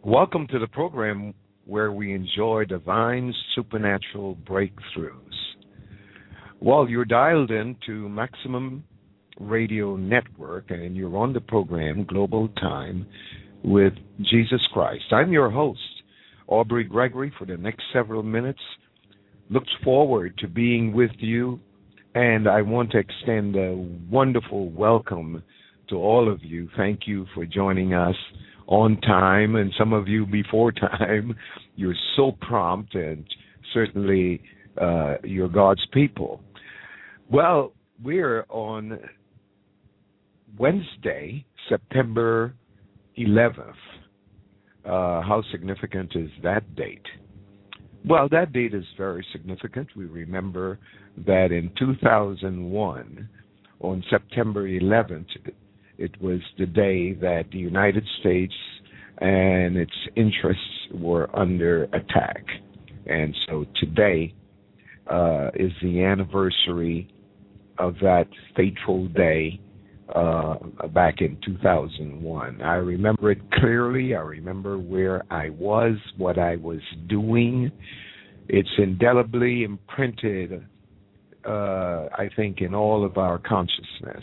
Welcome to the program where we enjoy divine supernatural breakthroughs. Well, you're dialed in to Maximum Radio Network and you're on the program Global Time with Jesus Christ. I'm your host, Aubrey Gregory, for the next several minutes. Looks forward to being with you, and I want to extend a wonderful welcome to all of you. Thank you for joining us on time, and some of you before time. You're so prompt, and certainly you're God's people. Well, we're on Wednesday, September 11th. How significant is that date? Well, that date is very significant. We remember that in 2001, on September 11th, it was the day that the United States and its interests were under attack. And so today is the anniversary of that fateful day back in 2001. I remember it clearly. I remember where I was, what I was doing. It's indelibly imprinted, I think, in all of our consciousness.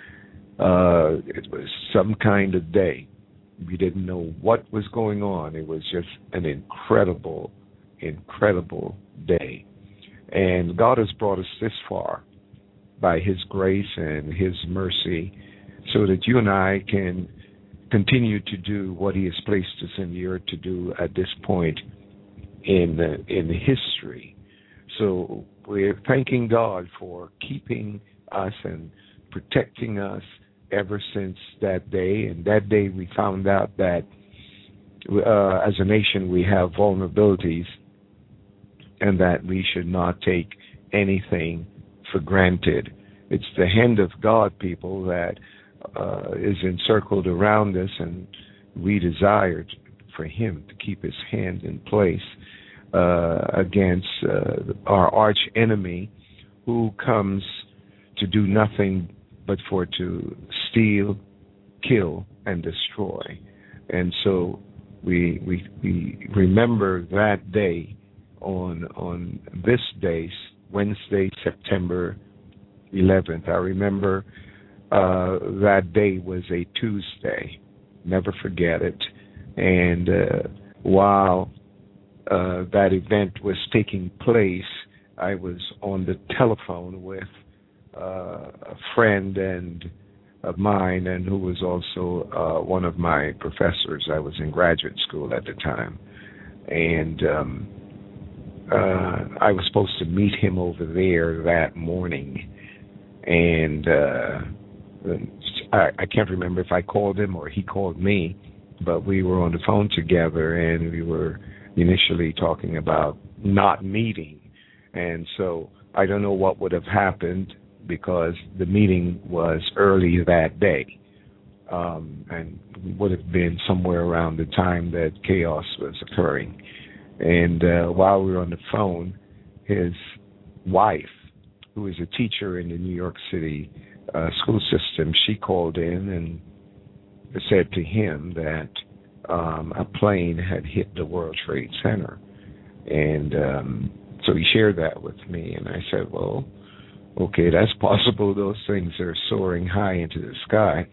It was some kind of day. We didn't know what was going on. It was just an incredible, incredible day. And God has brought us this far by His grace and His mercy so that you and I can continue to do what He has placed us in the earth to do at this point in history. So we're thanking God for keeping us and protecting us ever since that day. And that day we found out that as a nation we have vulnerabilities and that we should not take anything for granted. It's the hand of God, people, that is encircled around us, and we desire for Him to keep His hand in place against our arch enemy, who comes to do nothing but for to steal, kill, and destroy. And so we remember that day on this day, Wednesday, September 11th. I remember that day was a Tuesday. Never forget it. And while that event was taking place, I was on the telephone with a friend of mine, and who was also one of my professors. I was in graduate school at the time, and I was supposed to meet him over there that morning, and I can't remember if I called him or he called me, but we were on the phone together, and we were initially talking about not meeting. And so I don't know what would have happened, because the meeting was early that day, and would have been somewhere around the time that chaos was occurring. And while we were on the phone, his wife, who is a teacher in the New York City school system, she called in and said to him that a plane had hit the World Trade Center. And so he shared that with me, and I said, well, okay, that's possible. Those things are soaring high into the sky.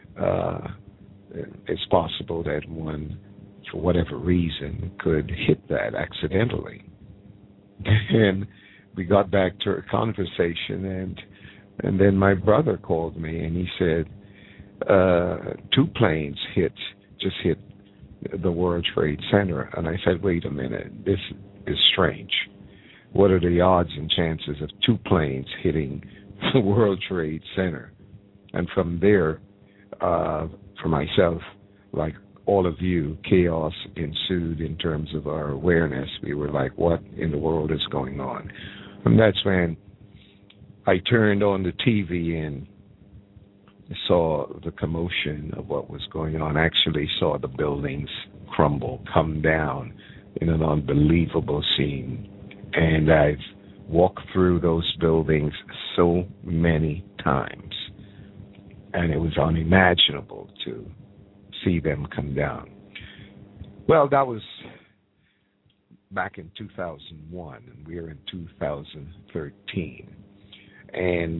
It's possible that one, for whatever reason, could hit that accidentally. And we got back to our conversation, and then my brother called me, and he said, 2 planes just hit the World Trade Center. And I said, wait a minute, this is strange. What are the odds and chances of 2 planes hitting the World Trade Center? And from there, for myself, like all of you, chaos ensued in terms of our awareness. We were like, what in the world is going on? And that's when I turned on the TV and saw the commotion of what was going on. Actually saw the buildings crumble, come down in an unbelievable scene. And I've walked through those buildings so many times, and it was unimaginable to see them come down. Well, that was back in 2001, and we're in 2013. And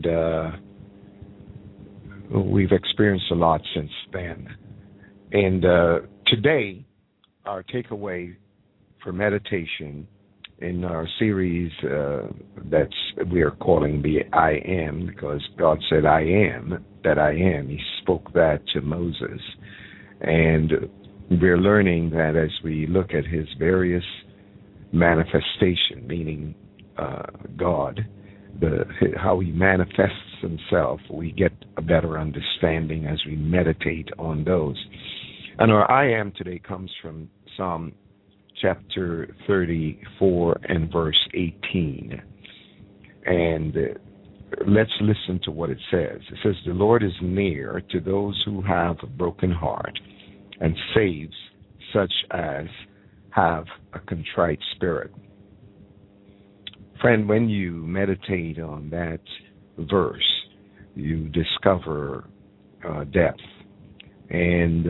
we've experienced a lot since then. And today, our takeaway for meditation in our series we are calling the I Am, because God said, I am that I am. He spoke that to Moses. And we're learning that as we look at his various manifestation, meaning God, how he manifests himself, we get a better understanding as we meditate on those. And our I am today comes from Psalm chapter 34 and verse 18. And let's listen to what it says. It says, the Lord is near to those who have a broken heart and saves such as have a contrite spirit. Friend, when you meditate on that verse, you discover depth. And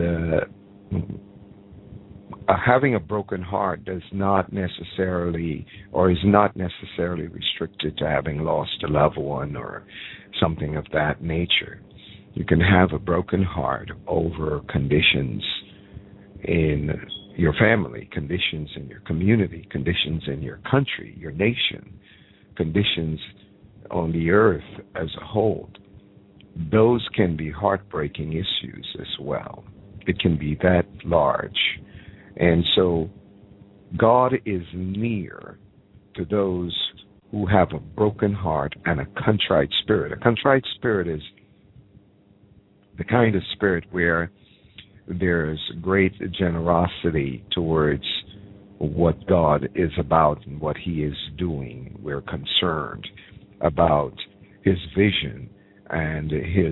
having a broken heart does not necessarily, or is not necessarily restricted to having lost a loved one or something of that nature. You can have a broken heart over conditions in your family, conditions in your community, conditions in your country, your nation, conditions on the earth as a whole. Those can be heartbreaking issues as well. It can be that large. And so God is near to those who have a broken heart and a contrite spirit. A contrite spirit is the kind of spirit where there's great generosity towards what God is about and what he is doing. We're concerned about his vision and his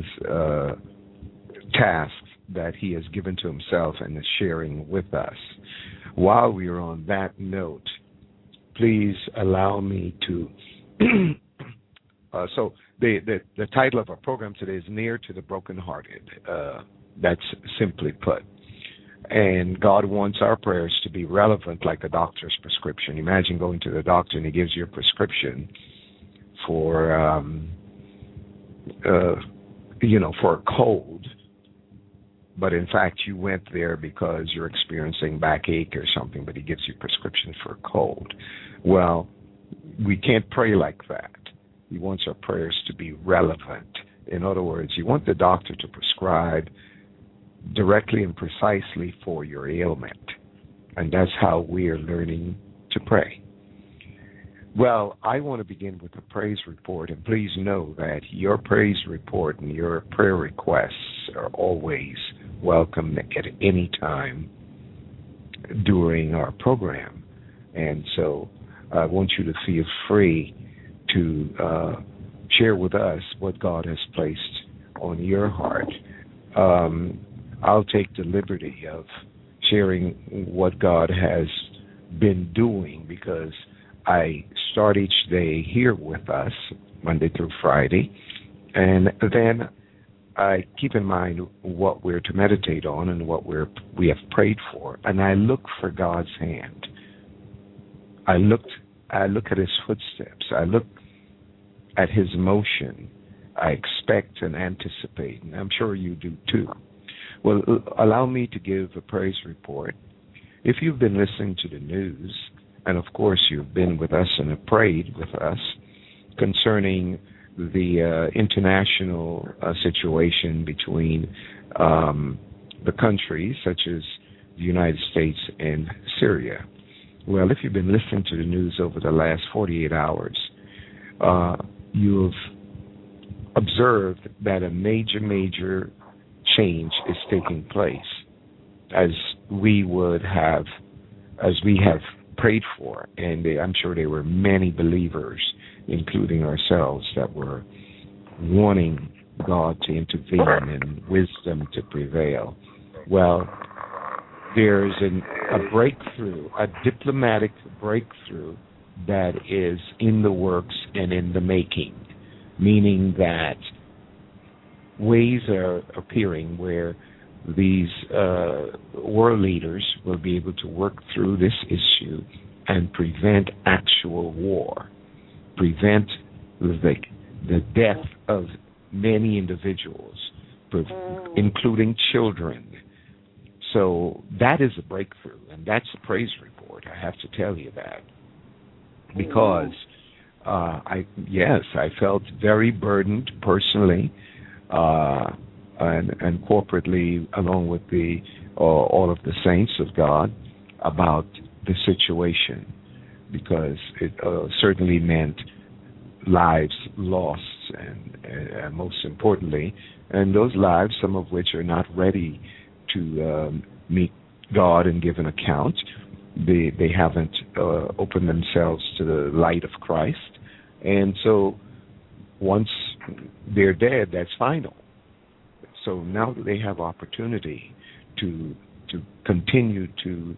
tasks that he has given to himself and is sharing with us. While we are on that note, please allow me to so the title of our program today is Near to the Brokenhearted. That's simply put. And God wants our prayers to be relevant like a doctor's prescription. Imagine going to the doctor and he gives you a prescription for for a cold, but in fact you went there because you're experiencing backache or something, but he gives you a prescription for a cold. Well, we can't pray like that. He wants our prayers to be relevant. In other words, you want the doctor to prescribe directly and precisely for your ailment. And that's how we are learning to pray. Well, I want to begin with a praise report, and please know that your praise report and your prayer requests are always welcome at any time during our program. And so I want you to feel free to share with us what God has placed on your heart. I'll take the liberty of sharing what God has been doing, because I start each day here with us, Monday through Friday, and then I keep in mind what we're to meditate on and what we have prayed for, and I look for God's hand. I look at his footsteps. I look at his motion. I expect and anticipate, and I'm sure you do too. Well, allow me to give a praise report. If you've been listening to the news, and of course you've been with us and have prayed with us concerning the international situation between the countries such as the United States and Syria. Well, if you've been listening to the news over the last 48 hours, you've observed that a major change is taking place, as we have prayed for, and I'm sure there were many believers, including ourselves, that were wanting God to intervene and wisdom to prevail. Well, there's a breakthrough, a diplomatic breakthrough that is in the works and in the making, meaning that ways are appearing where these world leaders will be able to work through this issue and prevent actual war, prevent the death of many individuals, including children. So that is a breakthrough, and that's a praise report. I have to tell you that, because I felt very burdened personally and corporately, along with all of the saints of God, about the situation, because it certainly meant lives lost, and most importantly, and those lives, some of which are not ready to meet God and give an account. They haven't opened themselves to the light of Christ, and so once they're dead, that's final. So now that they have opportunity to continue to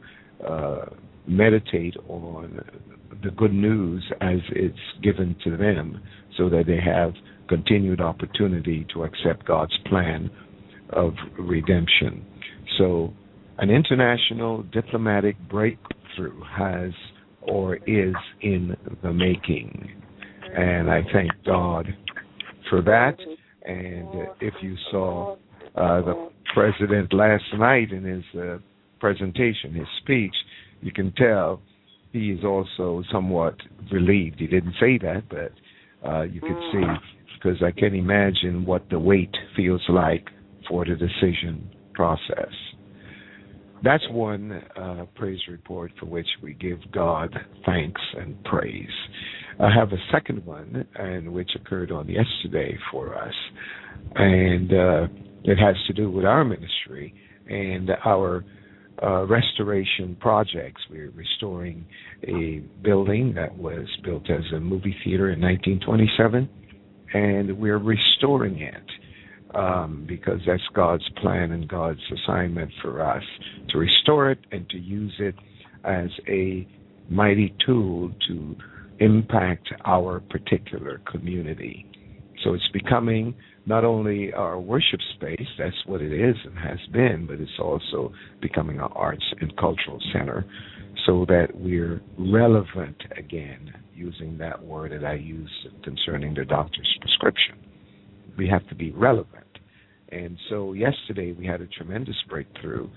meditate on the good news as it's given to them, so that they have continued opportunity to accept God's plan of redemption. So an international diplomatic breakthrough has or is in the making. And I thank God for that. And if you saw the president last night in his presentation, his speech, you can tell he is also somewhat relieved. He didn't say that, but you could see, because I can imagine what the weight feels like for the decision process. That's one praise report for which we give God thanks and praise. I have a second one, and which occurred on yesterday for us, and it has to do with our ministry and our restoration projects. We're restoring a building that was built as a movie theater in 1927, and we're restoring it because that's God's plan and God's assignment for us, to restore it and to use it as a mighty tool to impact our particular community. So it's becoming not only our worship space, that's what it is and has been, but it's also becoming our arts and cultural center, so that we're relevant again, using that word that I use concerning the doctor's prescription. We have to be relevant. And so yesterday we had a tremendous breakthrough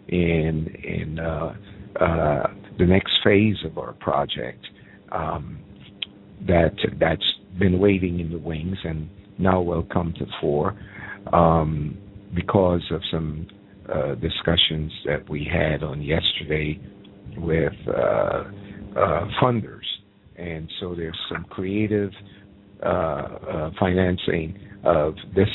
in the next phase of our project that's been waiting in the wings and now will come to fore because of some discussions that we had on yesterday with funders. And so there's some creative financing of this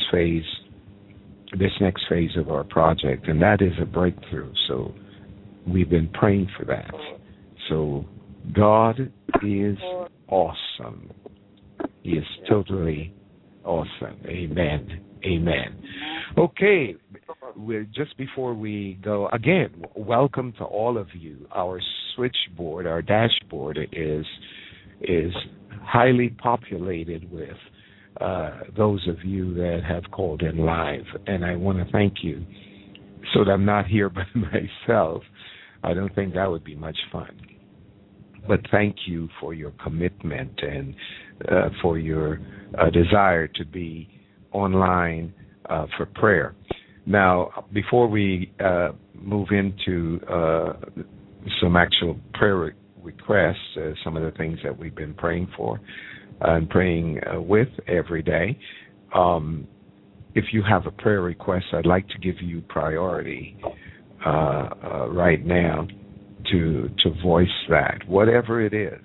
next phase of our project, and that is a breakthrough. So we've been praying for that. So God is awesome. He is totally awesome. Amen. Amen. Okay, just before we go, again, welcome to all of you. Our switchboard, our dashboard is highly populated with those of you that have called in live, and I want to thank you, so that I'm not here by myself. I don't think that would be much fun. But thank you for your commitment and for your desire to be online for prayer. Now, before we move into some actual prayer requests, some of the things that we've been praying for and praying with every day, if you have a prayer request, I'd like to give you priority right now to voice that, whatever it is.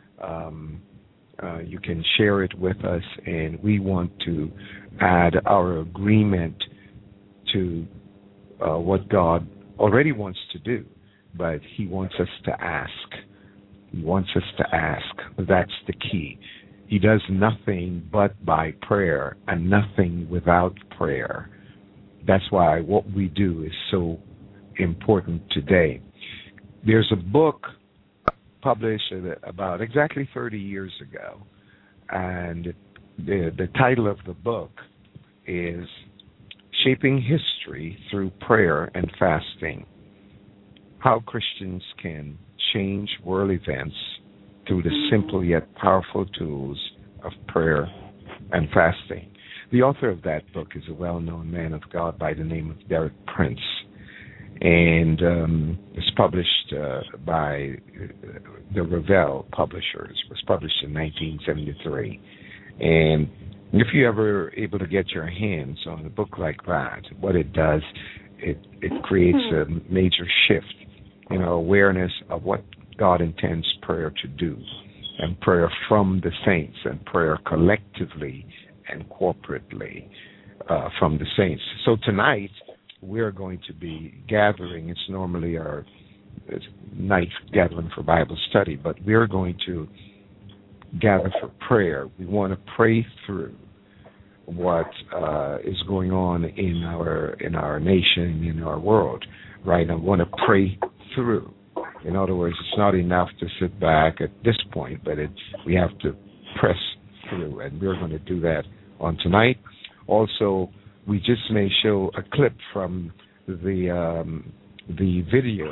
You can share it with us, and we want to add our agreement to what God already wants to do, but He wants us to ask. He wants us to ask. That's the key. He does nothing but by prayer and nothing without prayer. That's why what we do is so important today. There's a book published about exactly 30 years ago, and the title of the book is Shaping History Through Prayer and Fasting: How Christians Can Change World Events Through the Simple Yet Powerful Tools of Prayer and Fasting. The author of that book is a well-known man of God by the name of Derek Prince, and it's published by the Revell Publishers. It was published in 1973. And if you're ever able to get your hands on a book like that, what it does, it creates a major shift in our awareness of what God intends prayer to do, and prayer from the saints, and prayer collectively and corporately from the saints. So tonight, we're going to be gathering. It's normally our night gathering for Bible study, but we're going to gather for prayer. We want to pray through what is going on in our nation, in our world, right? I want to pray through. In other words, it's not enough to sit back at this point, but we have to press through, and we're going to do that on tonight. Also, we just may show a clip from the video,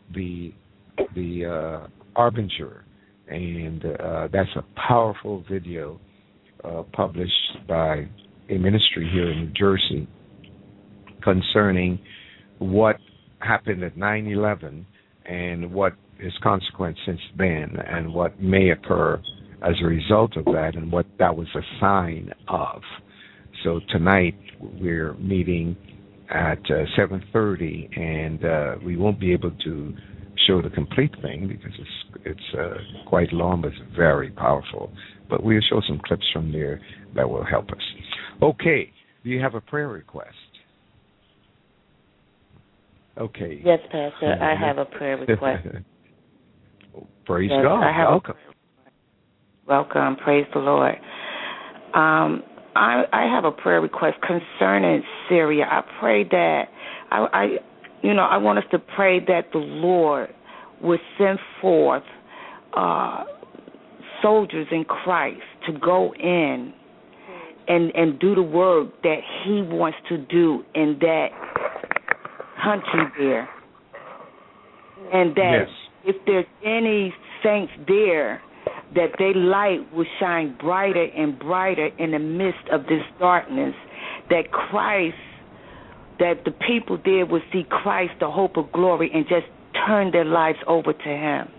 the Arbinger, and that's a powerful video published by a ministry here in New Jersey concerning what happened at 9/11 and what is consequent since then, and what may occur as a result of that, and what that was a sign of. So tonight we're meeting at 7:30, and we won't be able to show the complete thing because it's quite long, but it's very powerful. But we'll show some clips from there that will help us. Okay, do you have a prayer request? Okay. Yes, Pastor, I have a prayer request. Praise God. Welcome. Welcome. Praise the Lord. I have a prayer request concerning Syria. I pray that I want us to pray that the Lord would send forth soldiers in Christ to go in and do the work that He wants to do in that country there, and that if there's any saints there, that their light will shine brighter and brighter in the midst of this darkness, that the people there will see Christ, the hope of glory, and just turn their lives over to Him.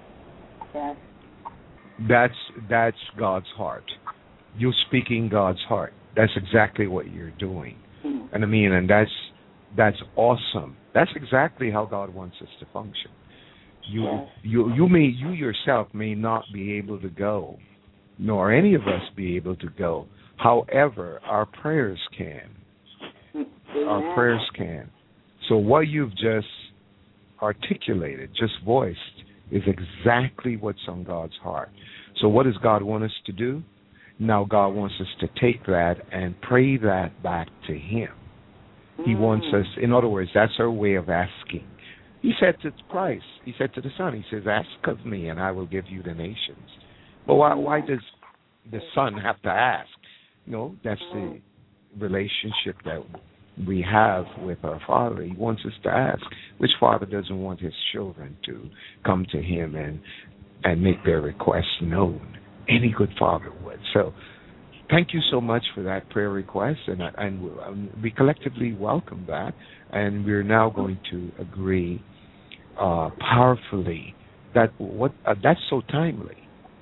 Yes. That's God's heart. You're speaking God's heart. That's exactly what you're doing. And I mean, and that's awesome. That's exactly how God wants us to function. You yourself may not be able to go, nor any of us be able to go. However, our prayers can. Our prayers can. So what you've just articulated, just voiced, is exactly what's on God's heart. So what does God want us to do? Now God wants us to take that and pray that back to Him. He wants us, in other words, that's our way of asking. He said to Christ, He said to the Son, He says, ask of me and I will give you the nations. But why does the Son have to ask? That's the relationship that we have with our Father. He wants us to ask. Which father doesn't want his children to come to him and make their requests known? Any good father would. So thank you so much for that prayer request, and we collectively welcome that, and we're now going to agree powerfully that's so timely,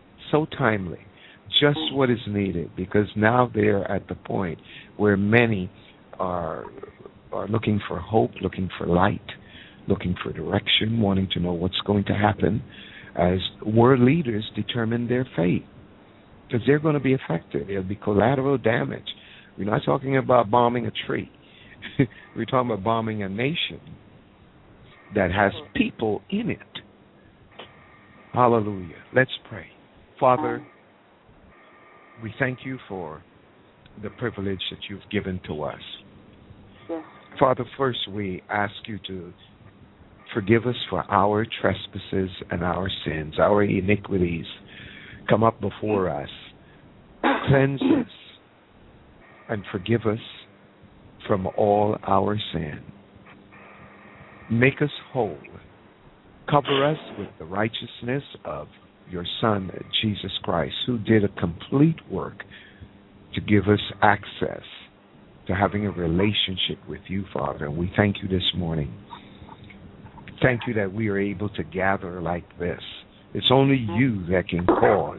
just what is needed, because now they're at the point where many are looking for hope, looking for light, looking for direction, wanting to know what's going to happen as world leaders determine their fate, because they're going to be affected. There'll be collateral damage. We're not talking about bombing a tree. We're talking about bombing a nation that has people in it. Hallelujah. Let's pray. Father, we thank you for the privilege that you've given to us. Father, first we ask you to forgive us for our trespasses and our sins, our iniquities. Come up before us, cleanse us, and forgive us from all our sin. Make us whole. Cover us with the righteousness of your Son, Jesus Christ, who did a complete work to give us access to having a relationship with you, Father. And we thank you this morning. Thank you that we are able to gather like this. It's only you that can cause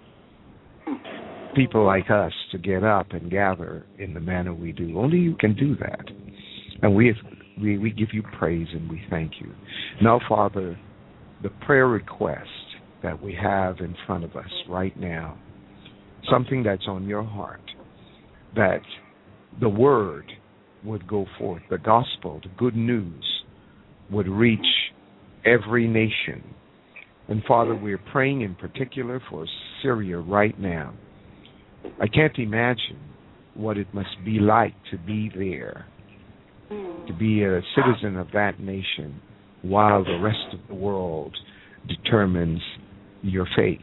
people like us to get up and gather in the manner we do. Only you can do that. And we give you praise and we thank you. Now, Father, the prayer request that we have in front of us right now, something that's on your heart, that the word would go forth, the gospel, the good news would reach every nation. And Father, we're praying in particular for Syria right now. I can't imagine what it must be like to be there, to be a citizen of that nation while the rest of the world determines your faith.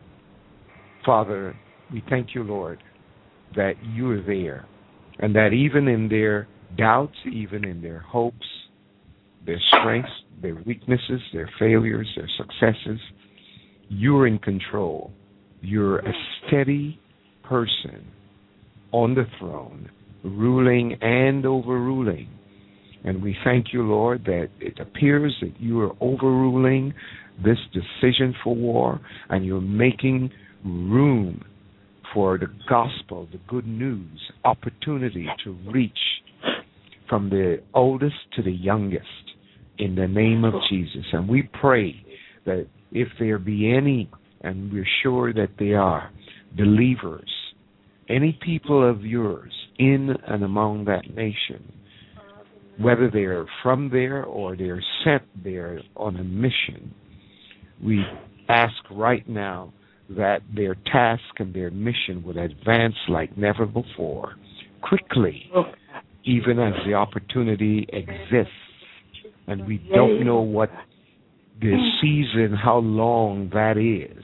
Father, we thank you, Lord, that you are there, and that even in their doubts, even in their hopes, their strengths, their weaknesses, their failures, their successes, you're in control. You're a steady person on the throne, ruling and overruling. And we thank you, Lord, that it appears that you are overruling this decision for war, and you're making room for the gospel, the good news, opportunity to reach from the oldest to the youngest in the name of Jesus. And we pray that if there be any, and we're sure that they are, believers, any people of yours in and among that nation, whether they're from there or they're sent there on a mission, we ask right now that their task and their mission would advance like never before, quickly, even as the opportunity exists. And we don't know what the season, how long that is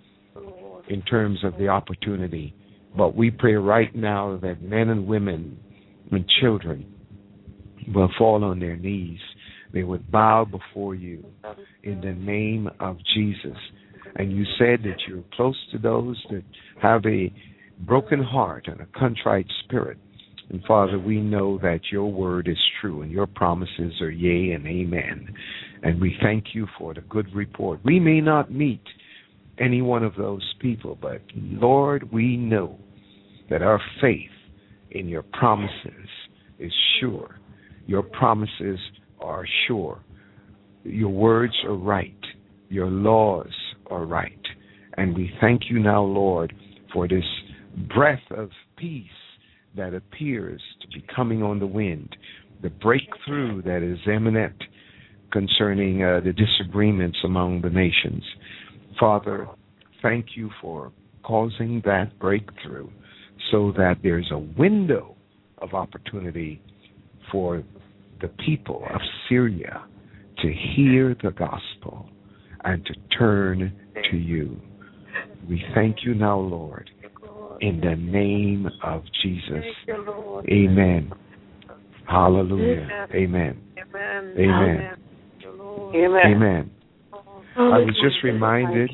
in terms of the opportunity. But we pray right now that men and women and children will fall on their knees. They would bow before you in the name of Jesus. And you said that you're close to those that have a broken heart and a contrite spirit. And Father, we know that your word is true and your promises are yea and amen. And we thank you for the good report. We may not meet any one of those people, but Lord, we know that our faith in your promises is sure. Your promises are sure. Your words are right. Your laws are right. And we thank you now, Lord, for this breath of peace that appears to be coming on the wind, the breakthrough that is imminent concerning the disagreements among the nations. Father, thank you for causing that breakthrough so that there's a window of opportunity for the people of Syria to hear the gospel and to turn to you. We thank you now, Lord, in the name of Jesus. Amen. Hallelujah. Amen. Amen. Amen. I was just reminded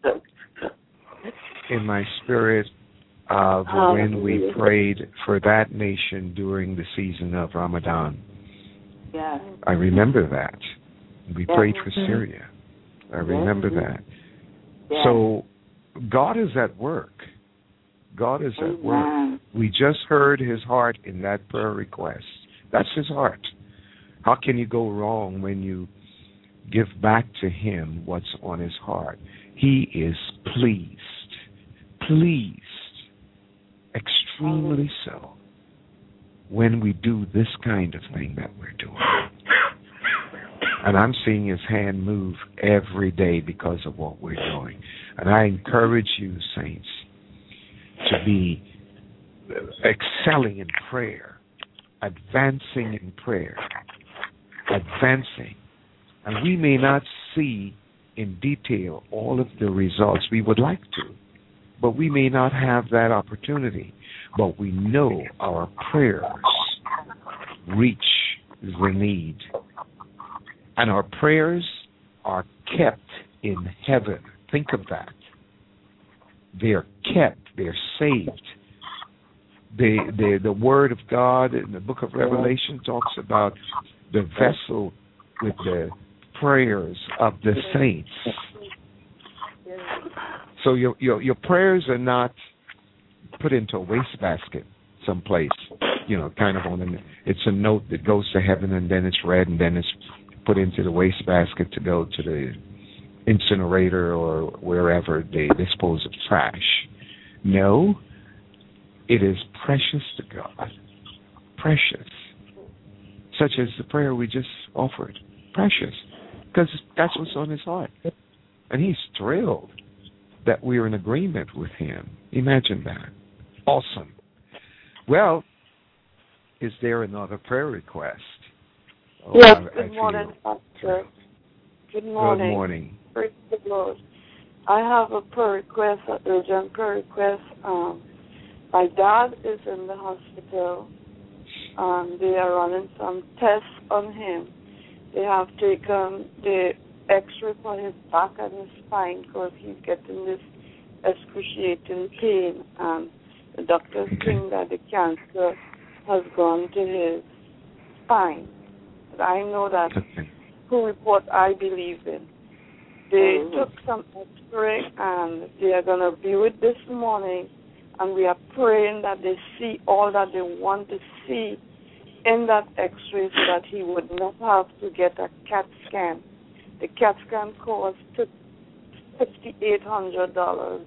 in my spirit of when we prayed for that nation during the season of Ramadan. Yes. I remember that. We prayed for Syria. I remember that. So God is at work. God is at work. We just heard his heart in that prayer request. That's his heart. How can you go wrong when you give back to him what's on his heart? He is pleased. Pleased. Extremely so. When we do this kind of thing that we're doing. And I'm seeing his hand move every day because of what we're doing. And I encourage you, saints, to be excelling in prayer, advancing in prayer, advancing. And we may not see in detail all of the results we would like to, but we may not have that opportunity. But we know our prayers reach the need. And our prayers are kept in heaven. Think of that. They're kept. They're saved. The Word of God in the book of Revelation talks about the vessel with the prayers of the saints. So your prayers are not put into a wastebasket someplace, kind of it's a note that goes to heaven and then it's read and then it's put into the wastebasket to go to the incinerator or wherever they dispose of trash. No, it is precious to God. Precious. Such as the prayer we just offered. Precious. Because that's what's on his heart. And he's thrilled that we're in agreement with him. Imagine that. Awesome. Well, is there another prayer request? Yes, good morning, Pastor. Good morning. Good morning. Praise the Lord. I have a prayer request, an urgent prayer request. My dad is in the hospital. They are running some tests on him. They have taken the X-ray for his back and his spine because he's getting this excruciating pain. And the doctors think that the cancer has gone to his spine. But I know that who report I believe in. They took some X-ray and they are going to view it this morning. And we are praying that they see all that they want to see in that X-ray so that he would not have to get a CAT scan. The CAT scan cost $5,800,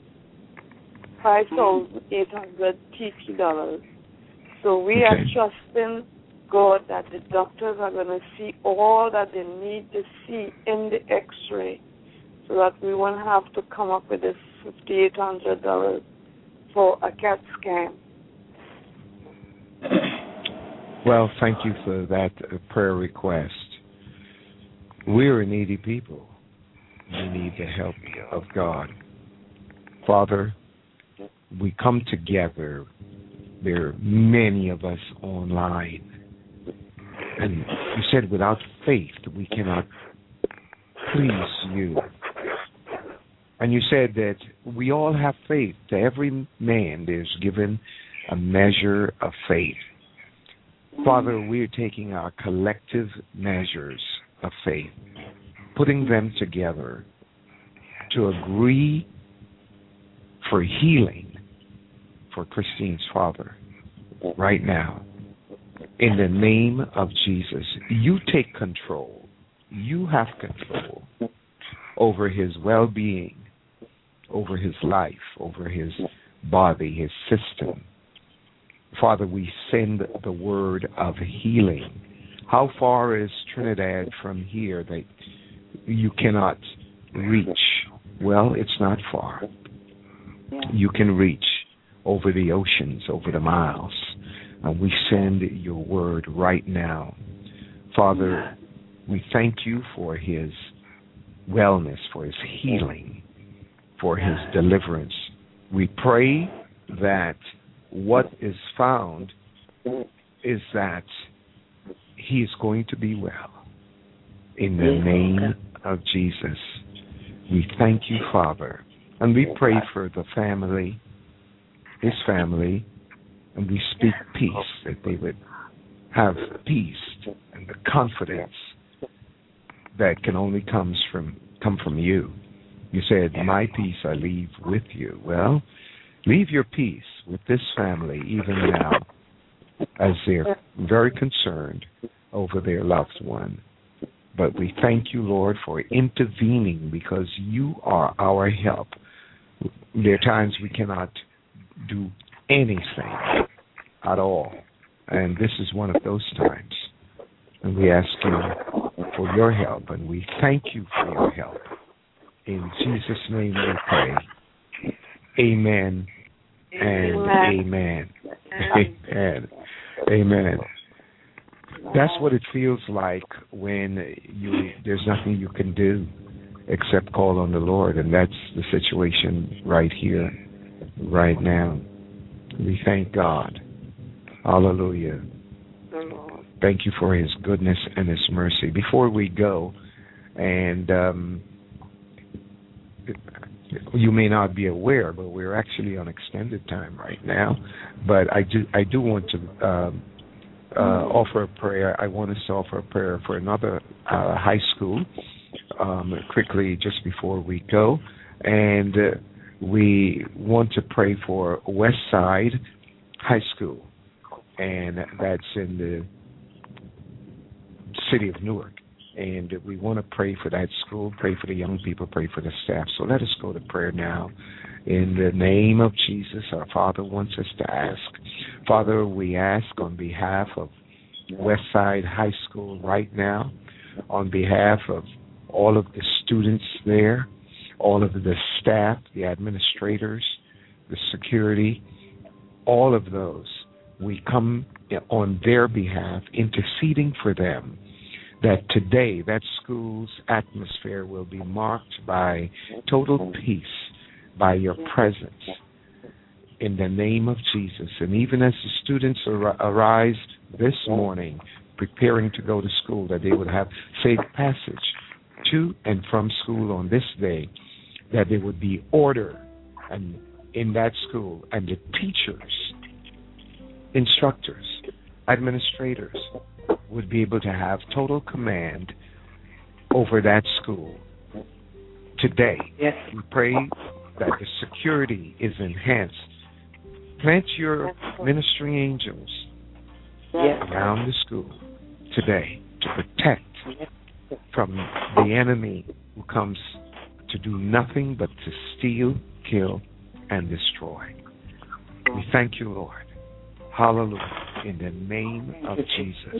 $5,800 TT dollars. So we are trusting God that the doctors are going to see all that they need to see in the X-ray so that we won't have to come up with this $5,800 for a CAT scan. Well, thank you for that prayer request. We're a needy people. We need the help of God. Father, we come together. There are many of us online. And you said without faith we cannot please you. And you said that we all have faith. To every man there's given a measure of faith. Father, we're taking our collective measures of faith, putting them together to agree for healing for Christine's father right now. In the name of Jesus, you take control. You have control over his well-being, over his life, over his body, his system. Father, we send the word of healing. How far is Trinidad from here that you cannot reach? Well, it's not far. You can reach over the oceans, over the miles. And we send your word right now. Father, we thank you for his wellness, for his healing, for his deliverance. We pray that what is found is that he is going to be well. In the name of Jesus, we thank you, Father. And we pray for the family, his family, and we speak peace, that they would have peace and the confidence that can only come from you. You said, my peace I leave with you. Well, leave your peace with this family even now, as they're very concerned over their loved one. But we thank you, Lord, for intervening because you are our help. There are times we cannot do anything at all, and this is one of those times. And we ask you for your help, and we thank you for your help. In Jesus' name we pray. Amen and amen. Amen. Amen. That's what it feels like when there's nothing you can do except call on the Lord, and that's the situation right here, right now. We thank God. Hallelujah. Thank you for His goodness and His mercy. Before we go, and you may not be aware, but we're actually on extended time right now. But I do want to offer a prayer. I want us to offer a prayer for another high school quickly just before we go. And we want to pray for West Side High School, and that's in the city of Newark. And we want to pray for that school, pray for the young people, pray for the staff. So let us go to prayer now. In the name of Jesus, our Father wants us to ask. Father, we ask on behalf of Westside High School right now, on behalf of all of the students there, all of the staff, the administrators, the security, all of those, we come on their behalf, interceding for them, that today that school's atmosphere will be marked by total peace, by your presence, in the name of Jesus. And even as the students arise this morning, preparing to go to school, that they would have safe passage to and from school on this day, that there would be order and in that school, and the teachers, instructors, administrators would be able to have total command over that school. Today, yes, we pray that the security is enhanced. Plant your ministering angels around the school today to protect from the enemy who comes to do nothing but to steal, kill, and destroy. We thank you, Lord. Hallelujah. In the name of Jesus.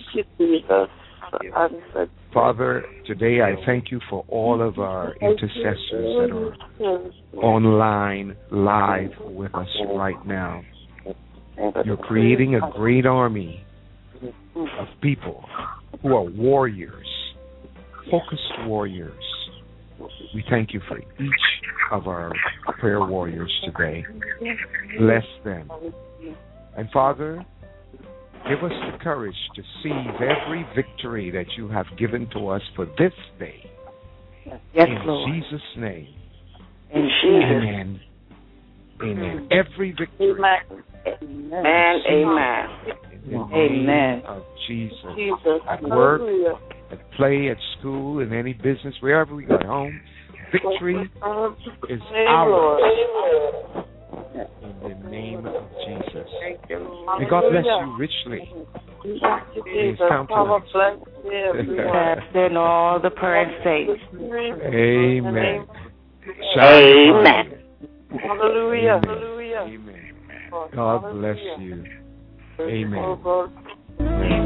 Father, today I thank you for all of our intercessors that are online, live with us right now. You're creating a great army of people who are warriors, focused warriors. We thank you for each of our prayer warriors today. Bless them. And Father, give us the courage to seize every victory that you have given to us for this day. Yes, in Lord. Jesus' name. In Jesus' Amen. Amen. Every victory. Amen. Amen. In the Amen. name of Jesus. At work, at play, at school, in any business, wherever we go, home, victory is ours. In the name of Jesus. May God bless you richly. His countenance. Then all the prayer saints. Amen. Amen. Hallelujah. Amen. God bless you. Amen.